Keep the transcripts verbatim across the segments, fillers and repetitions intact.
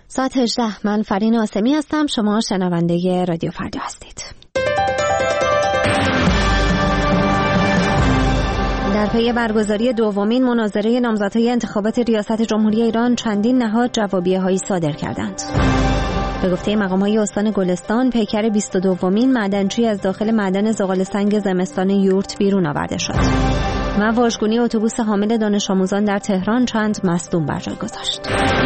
ساعت هجده. من فرین آسمی هستم. شما شنونده رادیو فردا هستید. در پی برگزاری دومین مناظره نامزدهای انتخابات ریاست جمهوری ایران چندین نهاد جوابیه‌هایی صادر کردند. به گفته مقام‌های استان گلستان، پیکر بیست و دومین معدنچی از داخل معدن زغال‌سنگ زمستان یورت بیرون آورده شد و واژگونی اتوبوس حامل دانش آموزان در تهران چند مصدوم بر جای گذاشت.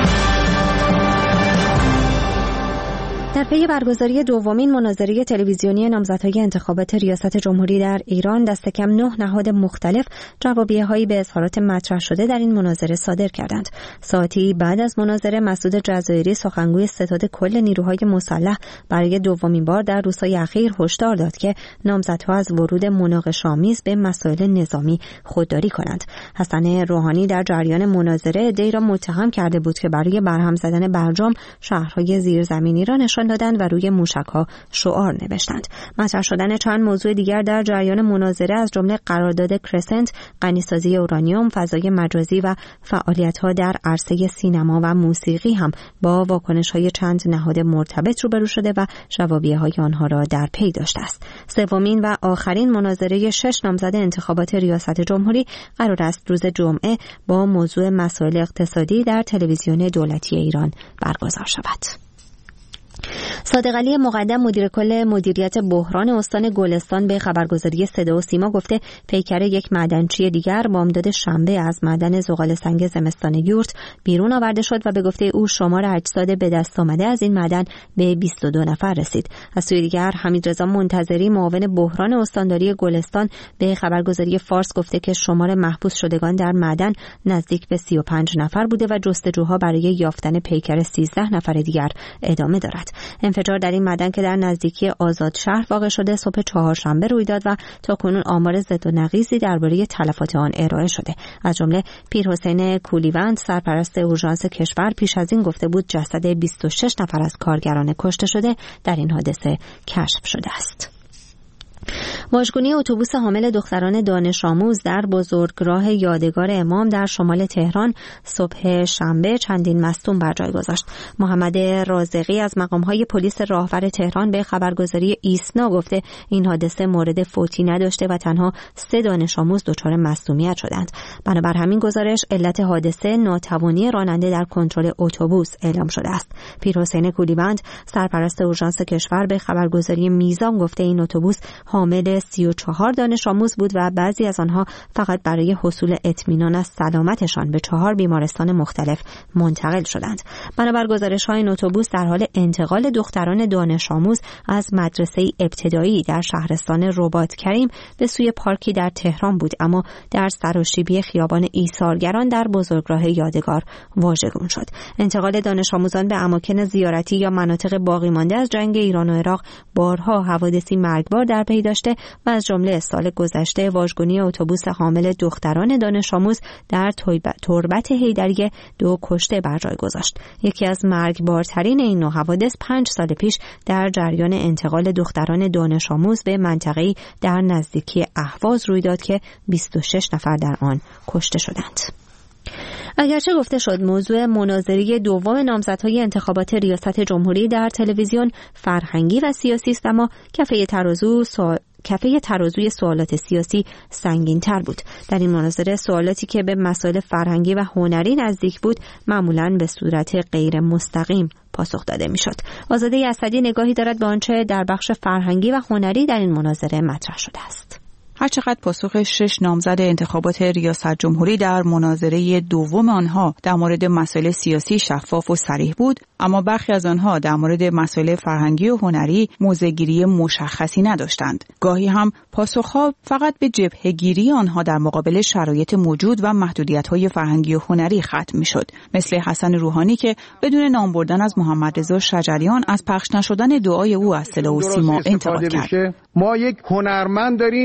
در پی برگزاری دومین مناظره تلویزیونی نامزدهای انتخابات ریاست جمهوری در ایران، دست کم نه نهاد مختلف جوابیه‌هایی به اظهارات مطرح شده در این مناظره صادر کردند. ساعتی بعد از مناظره، مسعود جزایری، سخنگوی ستاد کل نیروهای مسلح، برای دومین بار در روزهای اخیر هشدار داد که نامزدها از ورود مناقشه‌آمیز به مسائل نظامی خودداری کنند. حسن روحانی در جریان مناظره عده‌ای را متهم کرده بود که برای برهم زدن برجام شهرهای زیرزمینی را نشان دادند و روی موشک‌ها شعار نوشتند. مطرح شدن چند موضوع دیگر در جریان مناظره از جمله قرارداد کرسنت، غنیسازی اورانیوم، فضای مجازی و فعالیت‌ها در عرصه سینما و موسیقی هم با واکنش‌های چند نهاد مرتبط روبرو شده و جوابیه‌های آنها را در پی داشته است. سومین و آخرین مناظره شش نامزد انتخابات ریاست جمهوری قرار است روز جمعه با موضوع مسائل اقتصادی در تلویزیون دولتی ایران برگزار شود. صادق علی مقدم، مدیر کل مدیریت بحران استان گلستان، به خبرگزاری صدا و سیما گفته پیکر یک معدنچی دیگر بامداد شنبه از معدن زغال‌سنگ زمستان یورت بیرون آورده شد و به گفته او شمار اجساد به دست آمده از این معدن به بیست و دو نفر رسید. از سوی دیگر حمیدرضا منتظری، معاون بحران استانداری گلستان، به خبرگزاری فارس گفته که شمار محبوس شدگان در معدن نزدیک به سی و پنج نفر بوده و جستجوها برای یافتن پیکر سیزده نفر دیگر ادامه دارد. انفجار در این معدن که در نزدیکی آزاد شهر واقع شده صبح چهارشنبه روی داد و تاکنون آمار ضد و نقیضی درباره تلفات آن ارائه شده. از جمله پیرحسین کولیوند، سرپرست اورژانس کشور، پیش از این گفته بود جسد بیست و شش نفر از کارگران کشته شده در این حادثه کشف شده است. واژگونی اتوبوس حامل دختران دانش آموز در بزرگراه یادگار امام در شمال تهران صبح شنبه چندین مصدوم بر جای گذاشت. محمد رازقی از مقام‌های پلیس راهور تهران به خبرگزاری ایسنا گفته این حادثه مورد فوتی نداشته و تنها سه دانش آموز دچار مصدومیت شدند. بنابر همین گزارش، علت حادثه ناتوانی راننده در کنترل اتوبوس اعلام شده است. پیرحسین کولیوند، سرپرست اورژانس کشور، به خبرگزاری میزان گفته این اتوبوس حامل سی و چهار دانش آموز بود و بعضی از آنها فقط برای حصول اطمینان از سلامتشان به چهار بیمارستان مختلف منتقل شدند. بنابر گزارش‌های این اتوبوس در حال انتقال دختران دانش آموز از مدرسه ابتدایی در شهرستان رباط کریم به سوی پارکی در تهران بود، اما در سراشیبی خیابان ایثارگران در بزرگراه یادگار واژگون شد. انتقال دانش آموزان به اماکن زیارتی یا مناطق باقی مانده از جنگ ایران و عراق بارها حوادثی مرگبار در پی داشته و از جمله سال گذشته واژگونی اتوبوس حامل دختران دانش آموز در تربت حیدریه دو کشته بر جای گذاشت. یکی از مرگبارترین این نوع حوادث پنج سال پیش در جریان انتقال دختران دانش آموز به منطقه‌ای در نزدیکی اهواز روی داد که بیست و شش نفر در آن کشته شدند. اگرچه گفته شد موضوع مناظره دوم نامزدهای انتخابات ریاست جمهوری در تلویزیون فرهنگی و سیاسی است، اما کفه ترازو سوال کفه ترازوی سوالات سیاسی سنگین تر بود. در این مناظره سوالاتی که به مسائل فرهنگی و هنری نزدیک بود معمولاً به صورت غیر مستقیم پاسخ داده میشد. آزاده اسدی نگاهی دارد به آنچه در بخش فرهنگی و هنری در این مناظره مطرح شده است. هرچقدر پاسخ شش نامزد انتخابات ریاست جمهوری در مناظره دوم آنها در مورد مسائل سیاسی شفاف و صریح بود، اما برخی از آنها در مورد مسائل فرهنگی و هنری موضع‌گیری مشخصی نداشتند. گاهی هم پاسخها فقط به جبهه‌گیری آنها در مقابل شرایط موجود و محدودیت‌های فرهنگی و هنری ختم می‌شد، مثل حسن روحانی که بدون نام بردن از محمد رضا شجریان از پخش نشدن دعای او از صدا و سیما انتقاد کرد. ما یک هنرمند داریم از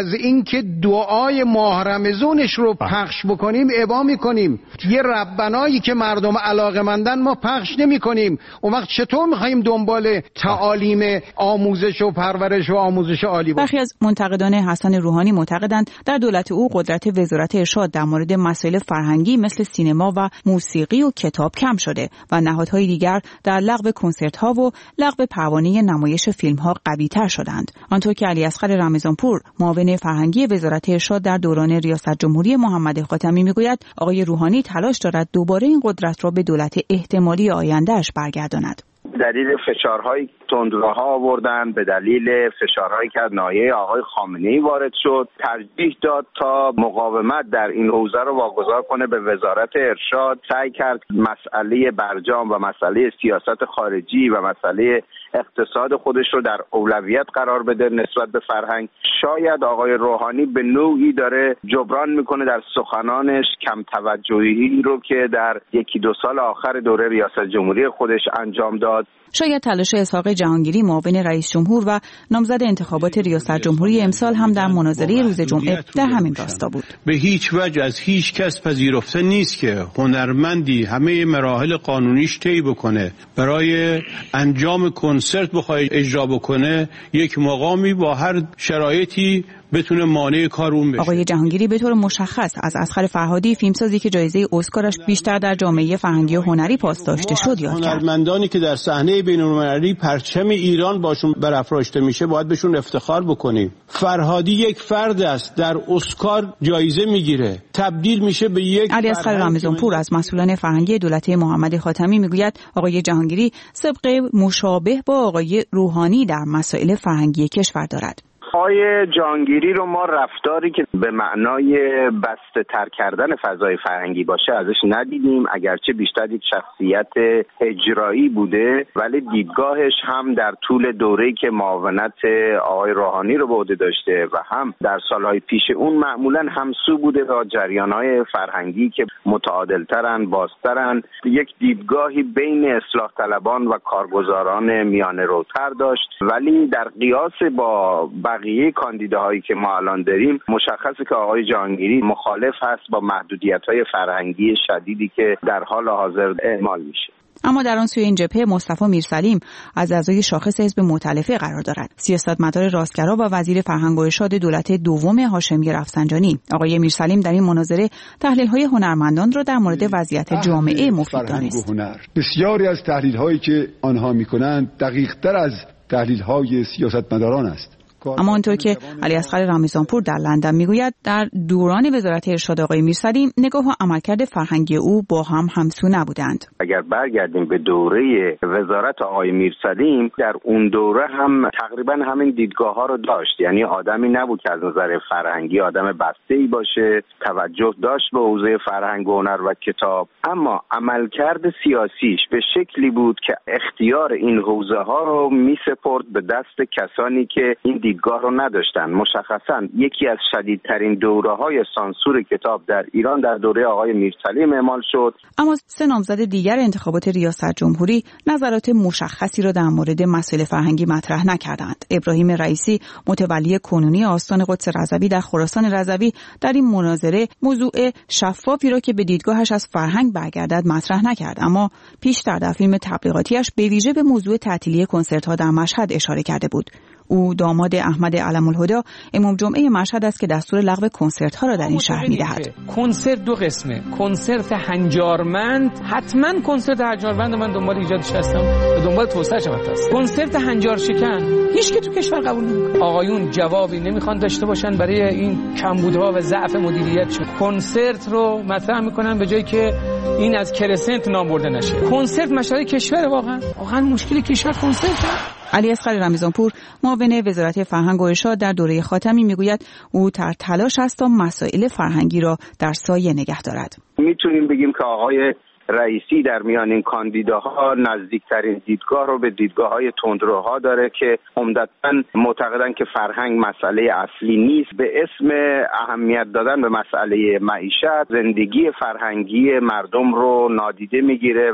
از اینکه دعای ماه رمضانش رو پخش بکنیم ابا میکنیم. یه ربنایی که مردم علاقه‌مندن ما پخش نمیکنیم. اون وقت چطور میخوایم دنبال تعالیم آموزش و پرورش و آموزش عالی باشیم؟ برخی از منتقدان حسن روحانی معتقدند در دولت او قدرت وزارت ارشاد در مورد مسائل فرهنگی مثل سینما و موسیقی و کتاب کم شده و نهادهای دیگر در لغو کنسرت‌ها و لغو پروانه نمایش فیلم‌ها قوی‌تر شدند. آنطور که علیاصغر رمضانپور معاون فرهنگی وزارت ارشاد در دوران ریاست جمهوری محمد خاتمی میگوید آقای روحانی تلاش دارد دوباره این قدرت را به دولت احتمالی آینده‌اش برگرداند. دلیل فشارهای تندروها آوردن، به دلیل فشارهایی که از ناحیه آقای خامنه‌ای وارد شد، ترجیح داد تا مقاومت در این حوزه رو واگذار کنه به وزارت ارشاد. سعی کرد مسئله برجام و مسئله سیاست خارجی و مسئله اقتصاد خودش رو در اولویت قرار بده نسبت به فرهنگ. شاید آقای روحانی به نوعی داره جبران میکنه در سخنانش کم توجهی رو که در یکی دو سال آخر دوره ریاست جمهوری خودش انجام داد. شاید تلاش اسحاق جهانگیری معاون رئیس جمهور و نامزد انتخابات ریاست جمهوری امسال هم در مناظره روز جمعه در همین راستا بود. به هیچ وجه از هیچ کس پذیرفته نیست که هنرمندی همه مراحل قانونیش طی بکنه، برای انجام کنسرت بخواد اجرا بکنه، یک مقامی با هر شرایطی بتونه مانع کار اون بشه. آقای جهانگیری به طور مشخص از اسخر فرهادی فیلمسازی که جایزه اسکارش بیشتر در جامعه فرهنگی و هنری پاس داشته شد یاد کرد. هنرمندانی که در صحنه بین‌المللی پرچم ایران باشون برافراشته میشه باید بهشون افتخار بکنیم. فرهادی یک فرد است، در اسکار جایزه میگیره، تبدیل میشه به یک. علیاصغر رمضانپور از مسئولان فرهنگی دولت محمد خاتمی میگوید آقای جهانگیری سابقه مشابه با آقای روحانی در مسائل فرهنگی کشور دارد. آقای جهانگیری رو ما رفتاری که به معنای بسته تر کردن فضای فرهنگی باشه ازش ندیدیم، اگرچه بیشتر یک شخصیت اجرایی بوده، ولی دیدگاهش هم در طول دوره‌ای که معاونت آقای روحانی رو به عهده داشته و هم در سالهای پیش اون معمولاً همسو بوده با جریان‌های فرهنگی که متعادل‌ترن، بازترن. یک دیدگاهی بین اصلاح طلبان و کارگزاران میانه روتر داشت، ولی در قیاس با بقیه کاندیداهایی که ما الان داریم مشخصه که آقای جهانگیری مخالف هست با محدودیت‌های فرهنگی شدیدی که در حال حاضر اعمال میشه. اما در آن سوی این جبهه مصطفی میرسلیم از اعضای شاخص حزب مؤتلفه قرار دارد. سیاستمدار راستگرا و وزیر فرهنگ و ارشاد دولت دوم هاشمی رفسنجانی. آقای میرسلیم در این مناظره تحلیل‌های هنرمندان را در مورد وضعیت جامعه مفید دانست. بسیاری از تحلیل‌هایی که آنها می‌کنند دقیق‌تر از تحلیل‌های سیاستمداران است. اما آنطور که علیاصغر رمضانپور در لندن میگوید در دوران وزارت ارشاد آقای میرسلیم نگاه و عملکرد فرهنگی او با هم همسو نبودند. اگر برگردیم به دوره وزارت آقای میرسلیم، در اون دوره هم تقریبا همین دیدگاه ها رو داشت، یعنی آدمی نبود که از نظر فرهنگی آدم بسته‌ای باشه، توجه داشت به حوزه فرهنگ و هنر و کتاب، اما عملکرد سیاسیش به شکلی بود که اختیار این حوزه ها رو میسپرد به دست کسانی که این دیدگاه رو نداشتن. مشخصاً یکی از شدیدترین دوره‌های سانسور کتاب در ایران در دوره آقای میرسلیم اعمال شد. اما سه نامزد دیگر انتخابات ریاست جمهوری نظرات مشخصی را در مورد مسائل فرهنگی مطرح نکردند. ابراهیم رئیسی متولی کنونی آستان قدس رضوی در خراسان رضوی در این مناظره موضوع شفافی را که به دیدگاهش از فرهنگ برگردد مطرح نکرد، اما پیشتر در فیلم تبلیغاتیش به ویژه به موضوع تعطیلی کنسرت‌ها در مشهد اشاره کرده بود. او داماد احمد علم الهدا امام جمعه مشهد است که دستور لغو کنسرت ها را در این شهر می‌دهد. کنسرت دو قسمه، کنسرت هنجارمند، حتما کنسرت هنجارمند من دنبال ایجادش هستم و دنبال توسعه‌اش هستم. کنسرت هنجار شکن هیچ که تو کشور قبول نمی‌کنه. آقایون جوابی نمیخوان داشته باشن برای این کمبودها و ضعف مدیریت. کنسرت رو مطرح میکنن به جایی که این از کرسنت نام برده نشه. کنسرت مسئله کشور، واقعا واقعا مشکل کشور کنسرت. علیاصغر رمضانپور معاون وزارت فرهنگ و ارشاد در دوره خاتمی میگوید او در تلاش است تا مسائل فرهنگی را در سایه نگه دارد. میتونیم بگیم که آقای رئیسی در میان این کاندیداها نزدیکترین دیدگاه رو به دیدگاه‌های تندروها داره که عمدتاً معتقدن که فرهنگ مسئله اصلی نیست، به اسم اهمیت دادن به مسئله معیشت زندگی فرهنگی مردم رو نادیده میگیره.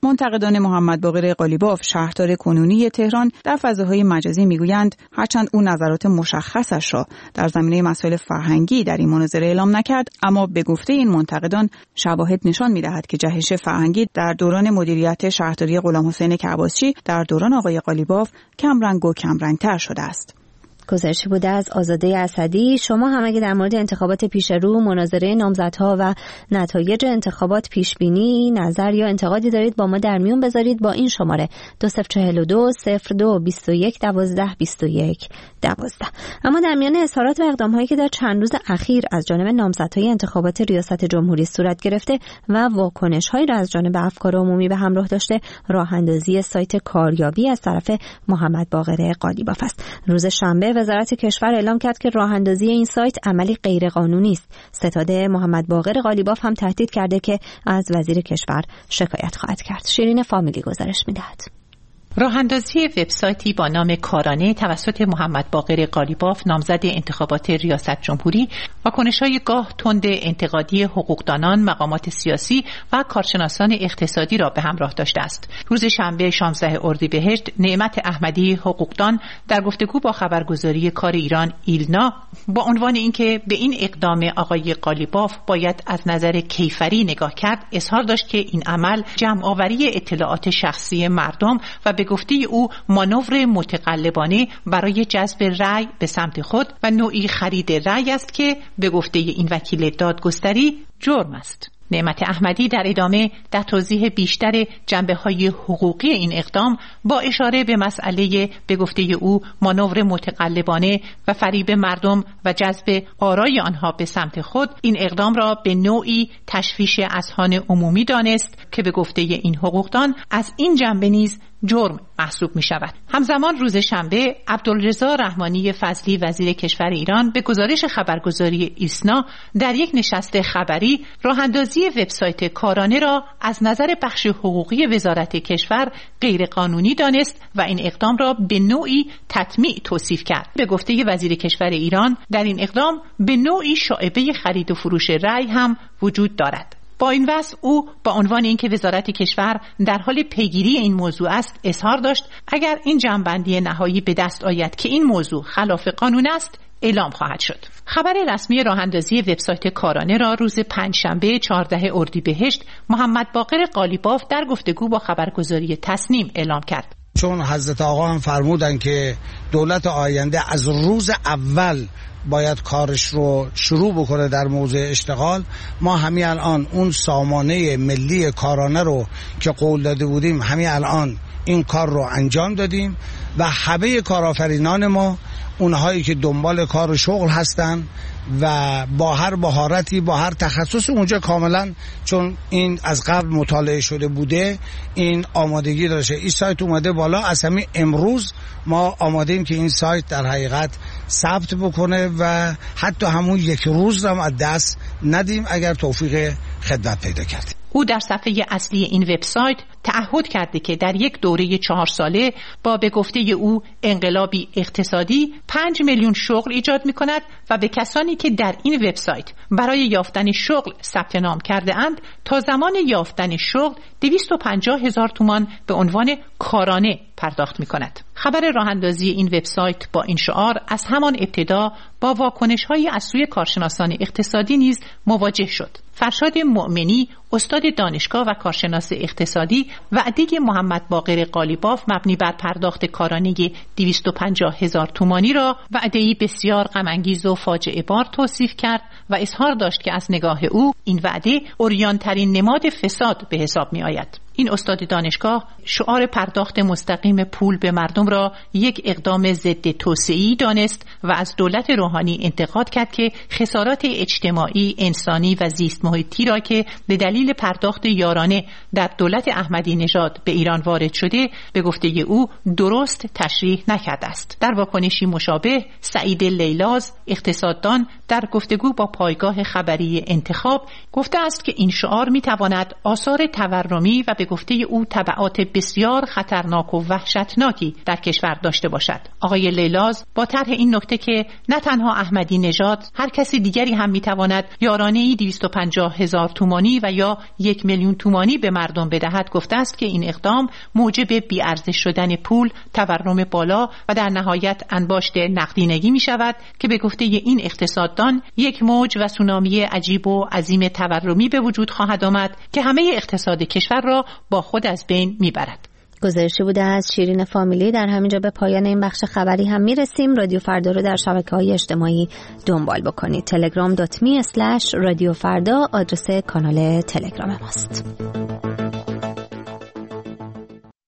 منتقدان محمد باقر قالیباف شهردار کنونی تهران در فضاهای مجازی میگویند هرچند او نظرات مشخصش را در زمینه مسائل فرهنگی در این مناظره اعلام نکرد، اما به گفته این منتقدان شواهد نشان می‌دهد که جهش فرهنگی در دوران مدیریت شهرداری غلامحسین کعباسچی در دوران آقای قالیباف کمرنگ و کمرنگ‌تر شده است. گزارشی بوده از آزاده اسدی. شما هم اگه در مورد انتخابات پیش رو، مناظره نامزدها و نتایج انتخابات پیش بینی، نظر یا انتقادی دارید با ما در میون بذارید با این شماره دو صفر چهل و دو صفر دو بیست و یک دوازده بیست و یک دوازده. اما در میان اظهارات و اقدام‌هایی که در چند روز اخیر از جانب نامزدهای انتخابات ریاست جمهوری صورت گرفته و واکنش‌هایی را از جانب افکار عمومی به همراه داشته، راه‌اندازی سایت کاریابی از طرف محمد باقر قالیباف است. روز شنبه وزارت کشور اعلام کرد که راه اندازی این سایت عملی غیرقانونی است. ستاد محمد باقر قالیباف هم تهدید کرده که از وزیر کشور شکایت خواهد کرد. شیرین فامیلی گزارش می‌دهد. راه اندازی وبسایتی با نام کارانه توسط محمد باقر قالیباف نامزد انتخابات ریاست جمهوری واکنش‌های گاه تند انتقادی حقوقدانان، مقامات سیاسی و کارشناسان اقتصادی را به همراه داشته است. روز شنبه شانزده اردیبهشت نعمت احمدی حقوقدان در گفتگو با خبرگزاری کار ایران ایلنا با عنوان اینکه به این اقدام آقای قالیباف باید از نظر کیفری نگاه کرد، اظهار داشت که این عمل جمع‌آوری اطلاعات شخصی مردم و به گفته او مانور متقلبانه برای جذب رأی به سمت خود و نوعی خرید رأی است که به گفته این وکیل دادگستری جرم است. نعمت احمدی در ادامه در توضیح بیشتر جنبه‌های حقوقی این اقدام با اشاره به مسئله به گفته او مانور متقلبانه و فریب مردم و جذب آرای آنها به سمت خود، این اقدام را به نوعی تشویش اذهان عمومی دانست که به گفته این حقوقدان از این جنبه نیز جرم محسوب می شود. همزمان روز شنبه عبدالرضا رحمانی فضلی وزیر کشور ایران به گزارش خبرگزاری ایسنا در یک نشست خبری راه اندازی وبسایت کارانه را از نظر بخش حقوقی وزارت کشور غیرقانونی دانست و این اقدام را به نوعی تطمیع توصیف کرد. به گفته وزیر کشور ایران در این اقدام به نوعی شائبه خرید و فروش رأی هم وجود دارد. با این وصف او با عنوان اینکه وزارت کشور در حال پیگیری این موضوع است اظهار داشت اگر این جمع‌بندی نهایی به دست آید که این موضوع خلاف قانون است اعلام خواهد شد. خبر رسمی راه اندازی وبسایت کارانه را روز پنجشنبه چهاردهم اردیبهشت محمد باقر قالیباف در گفتگو با خبرگزاری تصنیم اعلام کرد. چون حضرت آقا هم فرمودن که دولت آینده از روز اول باید کارش رو شروع بکنه در موضوع اشتغال، ما همین الان اون سامانه ملی کارانه رو که قول داده بودیم همین الان این کار رو انجام دادیم و همه کارآفرینان ما، اونهایی که دنبال کار و شغل هستن و با هر مهارتی با هر تخصص اونجا کاملا، چون این از قبل مطالعه شده بوده، این آمادگی داشته. این سایت اومده بالا، از همین امروز ما آماده ایم که این سایت در حقیقت ثبت بکنه و حتی همون یک روز هم از دست ندیم اگر توفیق خدمت پیدا کردیم. او در صفحه اصلی این وبسایت تعهد کرده که در یک دوره چهار ساله با به گفته او انقلابی اقتصادی پنج میلیون شغل ایجاد می کند و به کسانی که در این وبسایت برای یافتن شغل ثبت نام کرده اند تا زمان یافتن شغل دویست و پنجاه هزار تومان به عنوان کارانه پرداخت می کند. خبر راه اندازی این وبسایت با این شعار از همان ابتدا با واکنش‌هایی از سوی کارشناسان اقتصادی نیز مواجه شد. فرشاد مؤمنی استاد دانشگاه و کارشناس اقتصادی وعده محمد باقر قالیباف مبنی بر پرداخت کارانه دویست و پنجاه هزار تومانی را وعده‌ای بسیار غم‌انگیز و فاجعه بار توصیف کرد و اظهار داشت که از نگاه او این وعده عریان‌ترین نماد فساد به حساب می آید. این استاد دانشگاه شعار پرداخت مستقیم پول به مردم را یک اقدام ضد توسعه‌ای دانست و از دولت روحانی انتقاد کرد که خسارات اجتماعی، انسانی و زیست محیطی را که به دلیل پرداخت یارانه در دولت احمدی نژاد به ایران وارد شده به گفته او درست تشریح نکرده است. در واکنشی مشابه سعید لیلاز اقتصاددان در گفتگو با پایگاه خبری انتخاب گفته است که این شعار می‌تواند آثار تورمی و به گفته او تبعات بسیار خطرناک و وحشتناکی در کشور داشته باشد. آقای لیلاز با طرح این نکته که نه تنها احمدی نژاد، هر کسی دیگری هم میتواند یارانه‌ای دویست و پنجاه هزار تومانی و یا یک میلیون تومانی به مردم بدهد، گفته است که این اقدام موجب بی‌ارزش شدن پول، تورم بالا و در نهایت انباشت نقدینگی می شود که به گفته این اقتصاددان یک موج و سونامی عجیب و عظیم تورمی به وجود خواهد آمد که همه اقتصاد کشور را با خود از بین می برد. گزارشی بوده از شیرین فامیلی. در همینجا به پایان این بخش خبری هم میرسیم. رادیو فردا رو در شبکه‌های اجتماعی دنبال بکنید. تلگرام دات می اسلش رادیو فردا آدرس کانال تلگرام ماست.